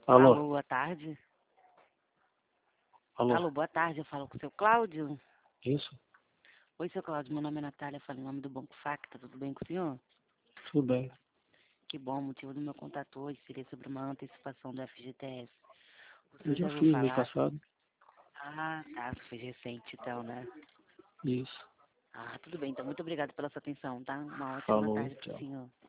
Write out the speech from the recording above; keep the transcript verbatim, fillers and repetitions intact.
Alô? Alô, boa tarde. Alô? Alô, boa tarde. Eu falo com o seu Cláudio. Isso? Oi, seu Cláudio. Meu nome é Natália. Eu falo em nome do Banco Facta. Tudo bem com o senhor? Tudo bem. Que bom. O motivo do meu contato hoje seria sobre uma antecipação do F G T S. O Eu senhor já já ouviu fiz mês falar? passado. Ah, tá. Isso foi recente, então, né? Isso. Ah, tudo bem. Então, muito obrigada pela sua atenção, tá? Uma ótima Falou, tarde para o tchau. senhor.